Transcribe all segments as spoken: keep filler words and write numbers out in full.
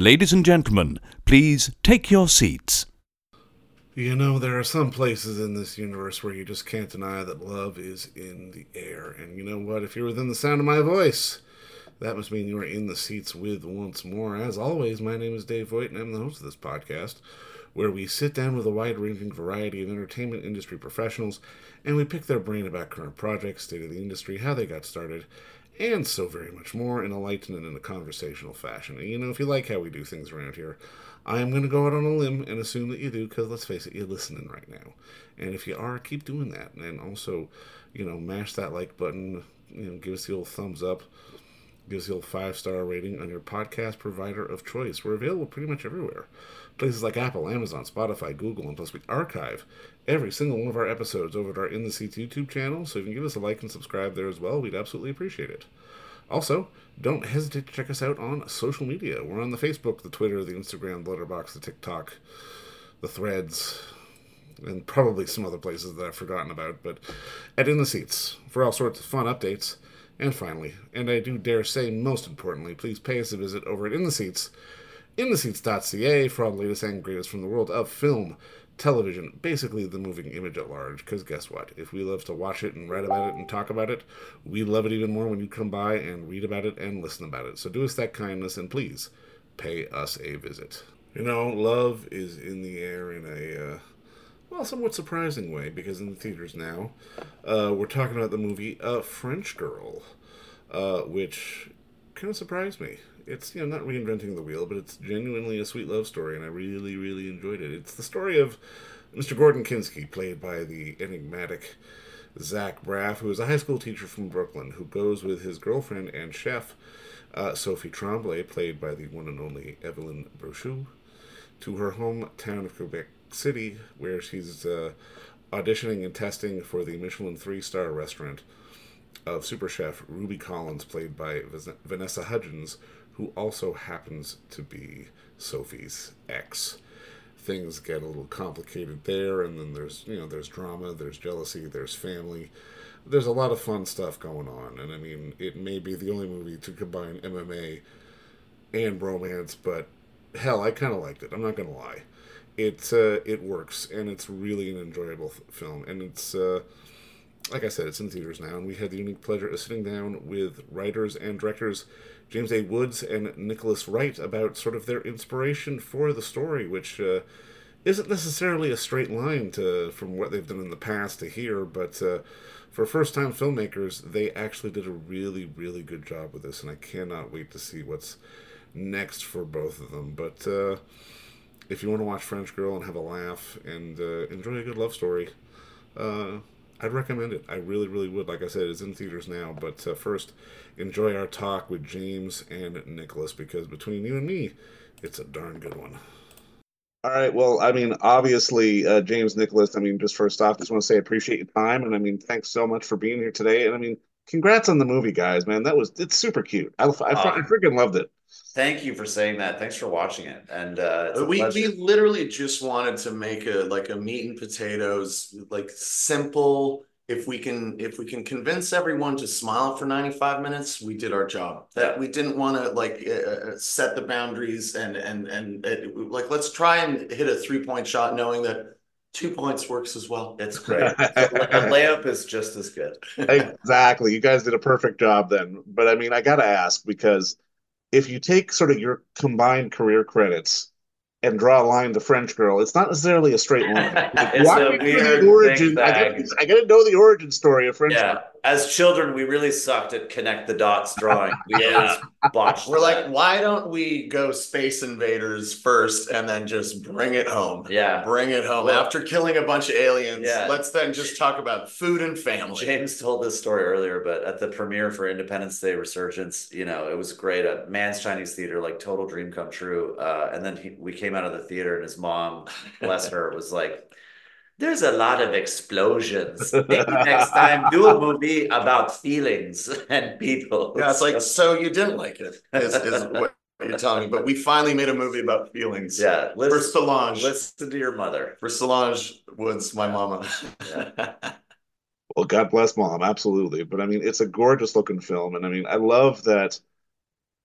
Ladies and gentlemen, please take your seats. You know, there are some places in this universe where you just can't deny that love is in the air. And you know what? If you're within the sound of my voice, that must mean you are in the seats with once more. As always, my name is Dave Voigt, and I'm the host of this podcast, where we sit down with a wide-ranging variety of entertainment industry professionals, and we pick their brain about current projects, state of the industry, how they got started, and so very much more in a light and in a conversational fashion. And you know, if you like how we do things around here, I am going to go out on a limb and assume that you do, because let's face it, you're listening right now. And if you are, keep doing that. And also, you know, mash that like button, you know, give us the old thumbs up, give us the old five-star rating on your podcast provider of choice. We're available pretty much everywhere. Places like Apple, Amazon, Spotify, Google, and plus we archive every single one of our episodes over at our In the Seats YouTube channel, so if you can give us a like and subscribe there as well, we'd absolutely appreciate it. Also, don't hesitate to check us out on social media. We're on the Facebook, the Twitter, the Instagram, the Letterboxd, the TikTok, the Threads, and probably some other places that I've forgotten about, but at In the Seats for all sorts of fun updates. And finally, and I do dare say most importantly, please pay us a visit over at In the Seats, in the seats dot c a for all the latest and greatest from the world of film, television, basically the moving image at large. Because guess what? If we love to watch it and write about it and talk about it, we love it even more when you come by and read about it and listen about it. So do us that kindness and please pay us a visit. You know, love is in the air in a, uh, well, somewhat surprising way, because in the theaters now, uh, we're talking about the movie uh, French Girl, uh, which kind of surprised me. It's, you know, not reinventing the wheel, but it's genuinely a sweet love story, and I really, really enjoyed it. It's the story of Mister Gordon Kinski, played by the enigmatic Zach Braff, who is a high school teacher from Brooklyn, who goes with his girlfriend and chef, uh, Sophie Tremblay, played by the one and only Evelyn Brochu, to her hometown of Quebec City, where she's uh, auditioning and testing for the Michelin three-star restaurant of super chef Ruby Collins, played by Vanessa Hudgens, who also happens to be Sophie's ex. Things get a little complicated there, and then there's, you know, there's drama, there's jealousy, there's family. There's a lot of fun stuff going on, and I mean, it may be the only movie to combine M M A and romance, but hell, I kind of liked it. I'm not going to lie. It, uh, it works, and it's really an enjoyable f- film, and it's, uh, like I said, it's in theaters now, and we had the unique pleasure of sitting down with writers and directors James A. Woods and Nicholas Wright about sort of their inspiration for the story, which uh, isn't necessarily a straight line to from what they've done in the past to here, but uh, for first-time filmmakers, they actually did a really, really good job with this, and I cannot wait to see what's next for both of them. But uh, if you want to watch French Girl and have a laugh and uh, enjoy a good love story, uh, I'd recommend it. I really, really would. Like I said, it's in theaters now. But uh, first, enjoy our talk with James and Nicholas, because between you and me, it's a darn good one. All right. Well, I mean, obviously, uh, James, Nicholas, I mean, just first off, just want to say I appreciate your time. And I mean, thanks so much for being here today. And I mean, congrats on the movie, guys, man. That was, it's super cute. I, I, I Uh, freaking loved it. thank you for saying that. Thanks for watching it. And uh, it's a we pleasure. we literally just wanted to make a like a meat and potatoes, like simple. If we can if we can convince everyone to smile for ninety-five minutes, we did our job. That we didn't want to like uh, set the boundaries and and and it, like let's try and hit a three point shot, knowing that two points works as well. It's great. A layup is just as good. Exactly. You guys did a perfect job then. But I mean, I got to ask, because if you take sort of your combined career credits and draw a line to French Girl, it's not necessarily a straight line. Like, It's walk a me through weird the origin. I zigzag. gotta, I gotta know the origin story of French Yeah. Girl. As children, we really sucked at connect the dots drawing. We Yeah. always botched We're that. like, why don't we go Space Invaders first and then just bring it home? Yeah. Bring it home. Well, After killing a bunch of aliens, Yeah. let's then just talk about food and family. James told this story earlier, but at the premiere for Independence Day Resurgence, you know, it was great at Man's Chinese Theater, like total dream come true. Uh, and then he, we came out of the theater, and his mom, bless her, was like, "There's a lot of explosions. Maybe next time do a movie about feelings and people." Yeah, it's like, so you didn't like it, is, is what you're telling me. But we finally made a movie about feelings. Yeah, For listen, Solange. listen to your mother. For Solange Woods, my mama. Yeah. Well, God bless Mom, absolutely. But I mean, it's a gorgeous looking film, and I mean, I love that.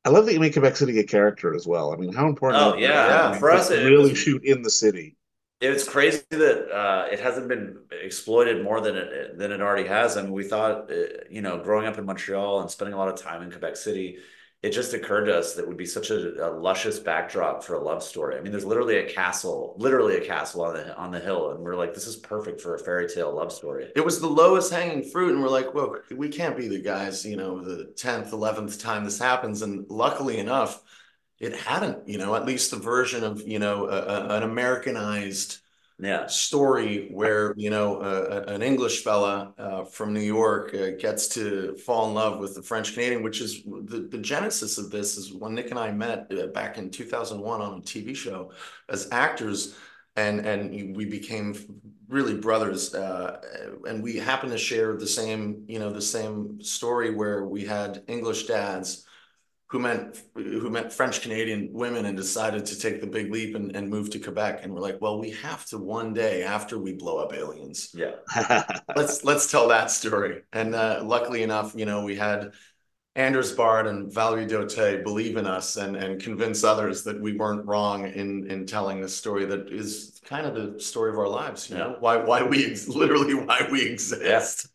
I love that you make Quebec City a character as well. I mean, how important Oh is that yeah, Yeah. to, for to us it, it really was shoot in the city? it's crazy that uh, it hasn't been exploited more than it than it already has. I mean, we thought, uh, you know, growing up in Montreal and spending a lot of time in Quebec City, it just occurred to us that would be such a, a luscious backdrop for a love story. I mean, there's literally a castle, literally a castle on the on the hill, and we're like, this is perfect for a fairy tale love story. It was the lowest hanging fruit, and we're like, well, we can't be the guys, you know, the tenth, eleventh time this happens. And luckily enough, it hadn't, you know, at least the version of, you know, a, a, an Americanized Yeah, story where, you know, uh, an English fella uh, from New York uh, gets to fall in love with the French Canadian, which is the, the genesis of this is when Nick and I met uh, back in two thousand one on a T V show as actors, and and we became really brothers, uh, and we happened to share the same, you know, the same story where we had English dads who meant who meant French Canadian women and decided to take the big leap and, and move to Quebec. And we're like, well, we have to one day after we blow up aliens. yeah, Let's let's tell that story. And uh, luckily enough, you know, we had Anders Bard and Valerie Dote believe in us and and convince others that we weren't wrong in in telling this story that is kind of the story of our lives. You yeah, know, why why we literally why we exist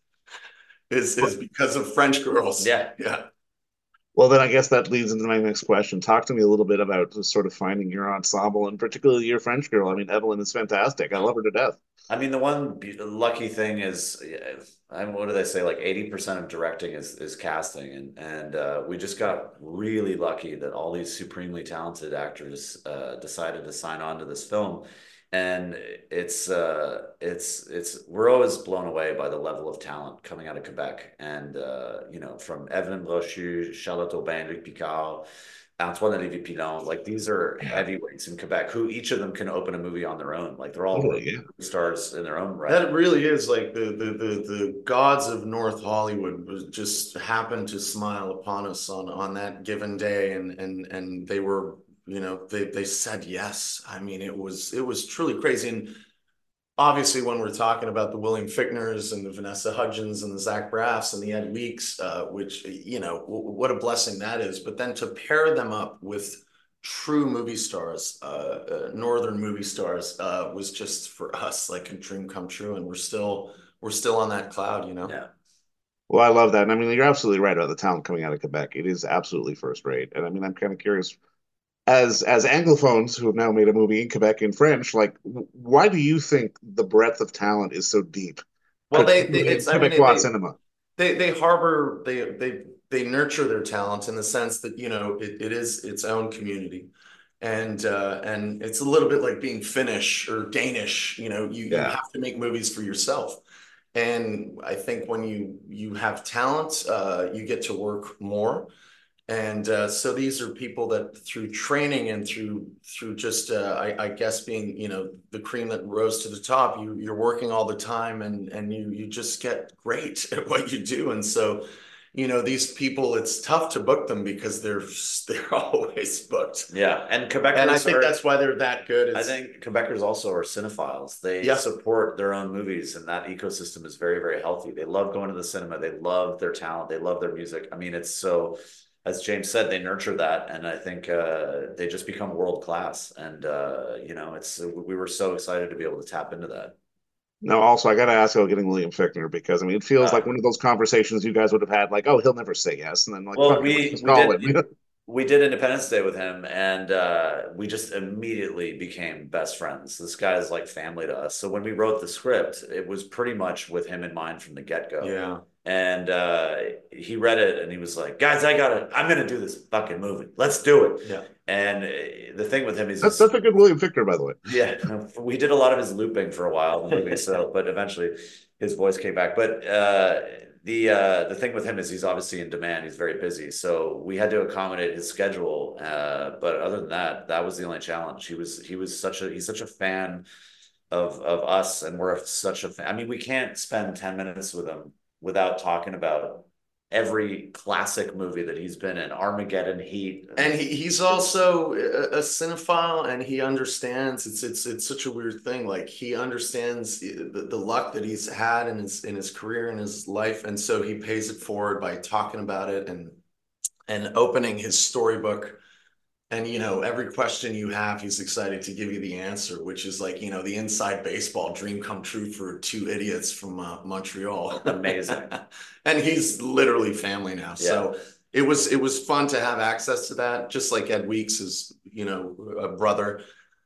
is is because of French girls. yeah. Yeah. Well, then I guess that leads into my next question. Talk to me a little bit about just sort of finding your ensemble and particularly your French girl. I mean, Evelyn is fantastic. I love her to death. I mean, the one be- lucky thing is, yeah, I mean, what do they say? Like eighty percent of directing is is casting, and and uh, we just got really lucky that all these supremely talented actors uh, decided to sign on to this film, and it's uh, it's it's we're always blown away by the level of talent coming out of Quebec, and uh, you know, from Evelyn Brochu, Charlotte Aubin, Luc Picard. Antoine Olivier Pilon, like these are Yeah, heavyweights in Quebec who each of them can open a movie on their own. Like they're all totally. Yeah. stars in their own right. That really is like the the the the gods of North Hollywood was just happened to smile upon us on on that given day, and and and they were, you know, they they said yes. I mean, it was it was truly crazy. And obviously, when we're talking about the William Fichtners and the Vanessa Hudgens and the Zach Braffs and the Ed Weeks, uh, which, you know, w- what a blessing that is. But then to pair them up with true movie stars, uh, uh, northern movie stars, uh, was just for us like a dream come true. And we're still we're still on that cloud, you know. Yeah. Well, I love that. And I mean, you're absolutely right about the talent coming out of Quebec. It is absolutely first rate. And I mean, I'm kind of curious, as as Anglophones who have now made a movie in Quebec in French, like, w- why do you think the breadth of talent is so deep, Well, they, they particularly in it's I mean they, Quebecois they cinema? they they harbor they they they nurture their talent in the sense that, you know, it, it is its own community, and uh and it's a little bit like being Finnish or Danish. You know, you you Yeah. have to make movies for yourself, and I think when you you have talent, uh you get to work more. And uh, so these are people that through training and through through just uh, I, I guess being, you know, the cream that rose to the top, you you're working all the time, and and you you just get great at what you do. And so, you know, these people, it's tough to book them because they're they're always booked. Yeah. And And I Quebecers think are, that's why they're that good. I Is think Quebecers also are cinephiles. They Yeah. support their own movies, and that ecosystem is very, very healthy. They love going to the cinema. They love their talent. They love their music. I mean, it's so, as James said, they nurture that, and I think uh, they just become world class. And uh, you know, it's we were so excited to be able to tap into that. No, also I got to ask about getting William Fichtner because I mean it feels like Uh, one of those conversations you guys would have had, like, oh, he'll never say yes, and then like, well, fuck it, let's we just we call did him. we did Independence Day with him, and uh, we just immediately became best friends. This guy is like family to us. So when we wrote the script, it was pretty much with him in mind from the get go. Yeah. And uh, he read it and he was like, guys, I gotta, I'm gonna do this fucking movie. Let's do it. Yeah. And uh, the thing with him is, That's that's a good William Fichtner, by the way. yeah, we did a lot of his looping for a while in the movie, so but eventually his voice came back. But uh, the uh, the thing with him is he's obviously in demand. He's very busy, so we had to accommodate his schedule. Uh, but other than that, that was the only challenge. He was he was such a he's such a fan of of us, and we're such a fan. I mean, we can't spend ten minutes with him without talking about every classic movie that he's been in, Armageddon, Heat. And he, he's also a, a cinephile, and he understands it's it's it's such a weird thing. Like he understands the, the luck that he's had in his in his career and his life, and so he pays it forward by talking about it. And and opening his storybook. And, you know, every question you have, he's excited to give you the answer, which is like, you know, the inside baseball dream come true for two idiots from uh, Montreal. Amazing. And he's literally family now. Yeah. So it was it was fun to have access to that, just like Ed Weeks is, you know, a brother.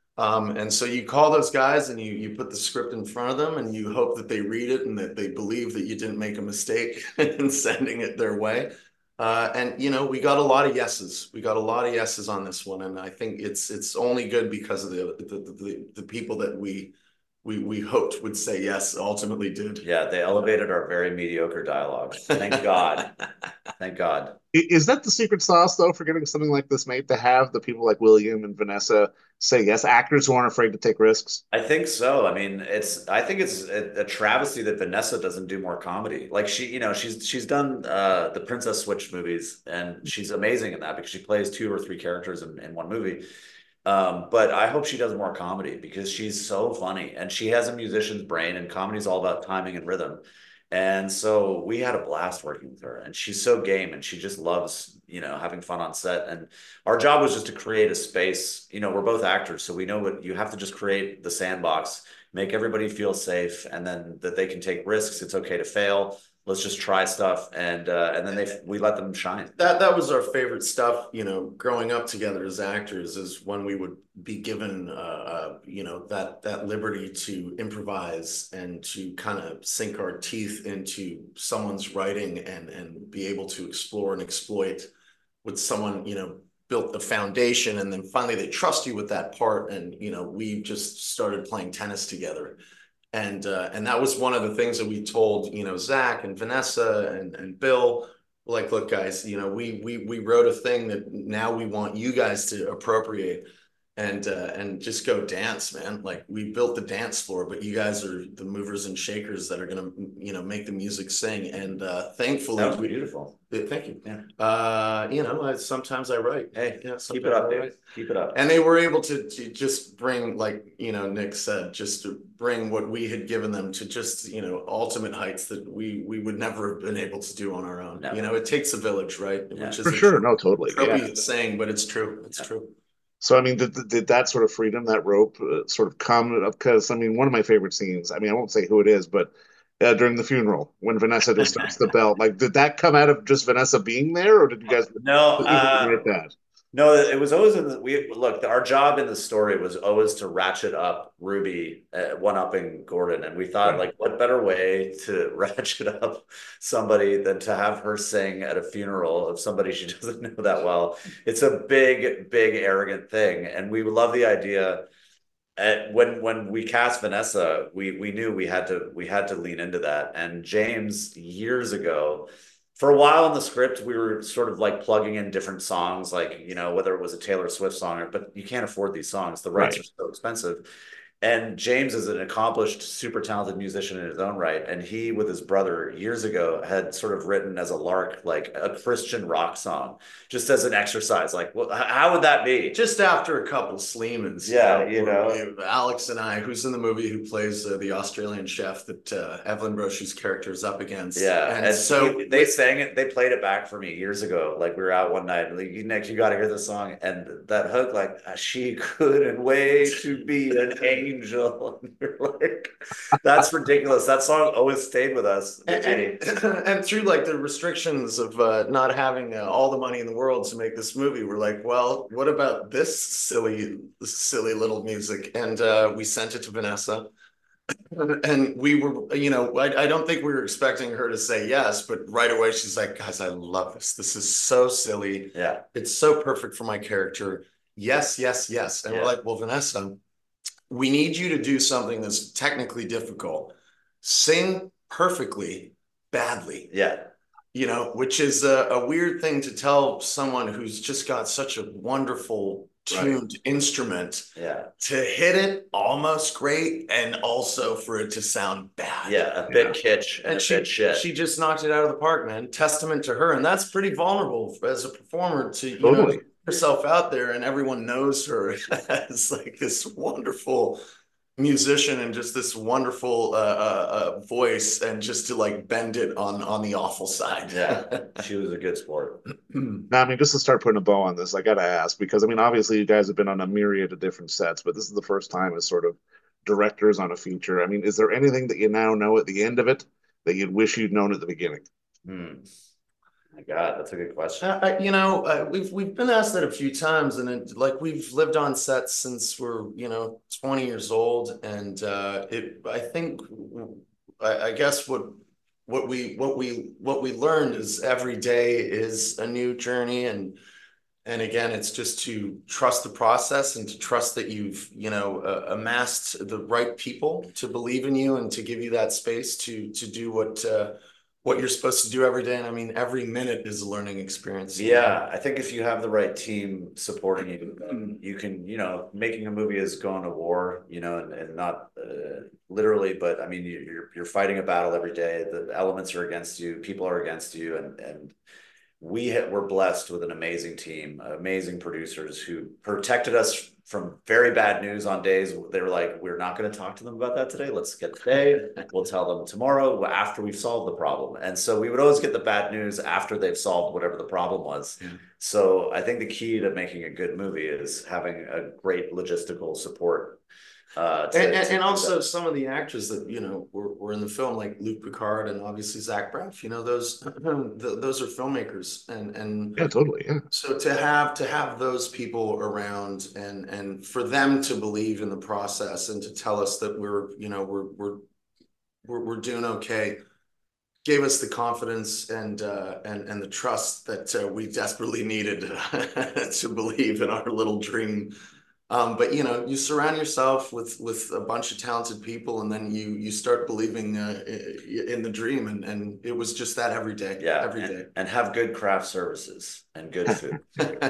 Um, and so you call those guys and you you put the script in front of them and you hope that they read it and that they believe that you didn't make a mistake in sending it their way. Uh, and you know, we got a lot of yeses. We got a lot of yeses on this one, and I think it's it's only good because of the the the, the people that we we we hoped would say yes ultimately did. Yeah, they elevated our very mediocre dialogue. Thank God. Thank God. Is that the secret sauce, though, for getting something like this made? To have the people like William and Vanessa say yes, actors who aren't afraid to take risks? I think so. I mean, it's I think it's a, a travesty that Vanessa doesn't do more comedy. Like she, you know, she's she's done uh the Princess Switch movies and she's amazing in that because she plays two or three characters in, in one movie. Um, but I hope she does more comedy because she's so funny and she has a musician's brain and comedy is all about timing and rhythm. And so we had a blast working with her and she's so game and she just loves, you know, having fun on set. And our job was just to create a space. You know, we're both actors, so we know what you have to just create the sandbox, make everybody feel safe, and then that they can take risks. It's okay to fail. Let's just try stuff. And, uh, and then they, we let them shine. That, that was our favorite stuff, you know, growing up together as actors is when we would be given, uh, uh, you know, that, that liberty to improvise and to kind of sink our teeth into someone's writing and, and be able to explore and exploit with someone, you know, built the foundation. And then finally they trust you with that part. And, you know, we just started playing tennis together. And uh, and that was one of the things that we told, you know, Zach and Vanessa and, and Bill, like, look, guys, you know, we we we wrote a thing that now we want you guys to appropriate and uh, and just go dance, man. Like we built the dance floor, but you guys are the movers and shakers that are gonna, you know, make the music sing. And uh, thankfully, That was beautiful. Thank you. Yeah. Uh, you know, I, sometimes I write. Hey, yeah, keep it up, I dude. write. Keep it up. And they were able to, to just bring, like, you know, Nick said, just to bring what we had given them to just, you know, ultimate heights that we we would never have been able to do on our own. No. You know, it takes a village, right? Yeah. Which is For a sure, no, totally. tropey Yeah. saying, but it's true. It's Yeah. true. So, I mean, did, did that sort of freedom, that rope, uh, sort of come up? Because, I mean, one of my favorite scenes, I mean, I won't say who it is, but uh, during the funeral, when Vanessa just starts the belt, like, did that come out of just Vanessa being there, or did you guys No, uh, write that? no, it was always in the, we look, our job in the story was always to ratchet up Ruby, uh, one-upping Gordon. And we thought, Right. like, what better way to ratchet up somebody than to have her sing at a funeral of somebody she doesn't know that well. It's a big, big, arrogant thing. And we love the idea. And when when we cast Vanessa, we we knew we had to we had to lean into that. And James, years ago, for a while in the script, we were sort of like plugging in different songs, like, you know, whether it was a Taylor Swift song, or, but you can't afford these songs. The rights Right. are so expensive. And James is an accomplished, super talented musician in his own right. And he, with his brother years ago, had sort of written as a lark, like a Christian rock song, just as an exercise. Like, well, h- how would that be? Just after a couple Sleemans. Yeah, you know. we- Alex and I, who's in the movie, who plays uh, the Australian chef that uh, Evelyn Brochu's character is up against. Yeah, And, and so he- they sang it. They played it back for me years ago. Like we were out one night, like, Nick, you got to hear this song, and that hook, like, she couldn't wait to be an angel. And you're like, that's ridiculous. That song always stayed with us. and, and, and through like the restrictions of uh, not having uh, all the money in the world to make this movie, we're like, well, what about this silly, silly little music? And uh, we sent it to Vanessa. And we were, you know, I, I don't think we were expecting her to say yes, but right away she's like, guys, I love this. This is so silly. Yeah, It's so perfect for my character. Yes, yes, yes. And Yeah. we're like, well, Vanessa, we need you to do something that's technically difficult. Sing perfectly, badly, yeah, you know, which is a, a weird thing to tell someone who's just got such a wonderful tuned instrument yeah, to hit it almost great and also for it to sound bad. yeah. A bit kitsch and, And a she, bit shit. she just knocked it out of the park, man. Testament to her. And that's pretty vulnerable as a performer to, you Totally. know, herself out there and everyone knows her as like this wonderful, musician and just this wonderful uh, uh, uh, voice, and just to like bend it on on the awful side. Yeah, she was a good sport. Now, I mean, just to start putting a bow on this, I got to ask, because I mean, obviously, you guys have been on a myriad of different sets, but this is the first time as sort of directors on a feature. I mean, is there anything that you now know at the end of it that you'd wish you'd known at the beginning? Hmm. My God, that's a good question. Uh, I- you know, uh, we've we've been asked that a few times, and it, like we've lived on sets since we're you know twenty years old, and uh, it. I think, I, I guess what what we what we what we learned is every day is a new journey, and and again, it's just to trust the process and to trust that you've you know uh, amassed the right people to believe in you and to give you that space to to do what. Uh, what you're supposed to do every day. And I mean, every minute is a learning experience. Yeah, I think if you have the right team supporting you, you can, you know, making a movie is going to war, you know, and, and not uh, literally, but I mean, you're you're fighting a battle every day. The elements are against you, people are against you, and and we ha- were blessed with an amazing team, amazing producers who protected us from very bad news on days. They were like, we're not going to talk to them about that today. Let's get today. We'll tell them tomorrow after we've solved the problem. And so we would always get the bad news after they've solved whatever the problem was. Yeah. So I think the key to making a good movie is having a great logistical support. Uh, to, and and, to and also that. Some of the actors that you know were, were in the film, like Luke Picard and obviously Zach Braff, you know those those are filmmakers, and and yeah, totally, yeah. So to have to have those people around, and and for them to believe in the process and to tell us that we're you know we're we're we're, we're doing okay, gave us the confidence and uh, and and the trust that uh, we desperately needed to believe in our little dream. Um, but you know, you surround yourself with with a bunch of talented people, and then you you start believing uh, in the dream, and and it was just that every day. Yeah, every and, day. and have good craft services and good food.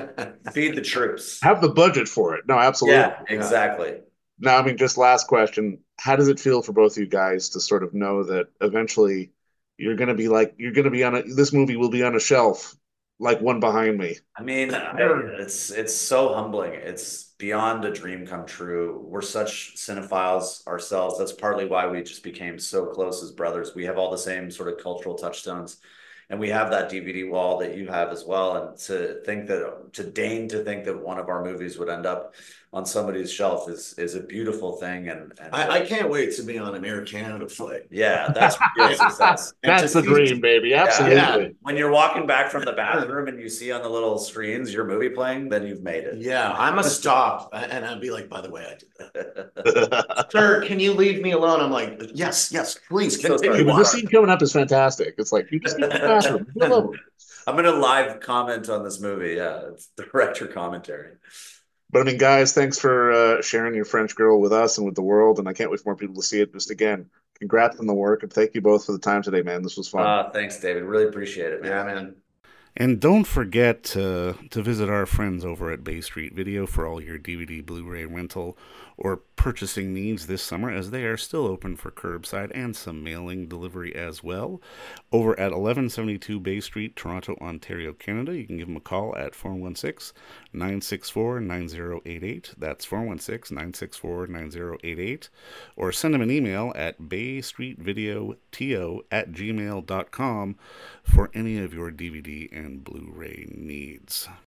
Feed the troops. Have the budget for it. No, absolutely. Yeah, exactly. Yeah. Now, I mean, just last question: how does it feel for both of you guys to sort of know that eventually you're going to be like you're going to be on a this movie will be on a shelf like One Behind Me? I mean, I, it's it's so humbling. It's beyond a dream come true. We're such cinephiles ourselves. That's partly why we just became so close as brothers. We have all the same sort of cultural touchstones, and we have that D V D wall that you have as well. And to think that, to deign to think that one of our movies would end up on somebody's shelf is is a beautiful thing. And, and I, I can't wait to be on an Air Canada flight. Yeah, that's real success. That's the dream, baby. Absolutely. Yeah, yeah. When you're walking back from the bathroom and you see on the little screens your movie playing, then you've made it. Yeah, I must stop, and I'd be like, by the way, I did that. Sir, can you leave me alone? I'm like, yes, yes, please continue. So this scene coming up is fantastic. It's like you just get the bathroom. I'm gonna live comment on this movie. Yeah, it's director commentary. But I mean, guys, thanks for uh, sharing your French Girl with us and with the world. And I can't wait for more people to see it. Just again, congrats on the work. And thank you both for the time today, man. This was fun. Uh, thanks, David. Really appreciate it, man. Yeah, man. And don't forget to, to visit our friends over at Bay Street Video for all your D V D, Blu-ray rental, or purchasing needs this summer, as they are still open for curbside and some mailing delivery as well. Over at eleven seventy-two Bay Street, Toronto, Ontario, Canada, you can give them a call at four one six, nine six four, nine zero eight eight. That's four one six, nine six four, nine zero eight eight. Or send them an email at baystreetvideoto at gmail dot com for any of your D V D and Blu-ray needs.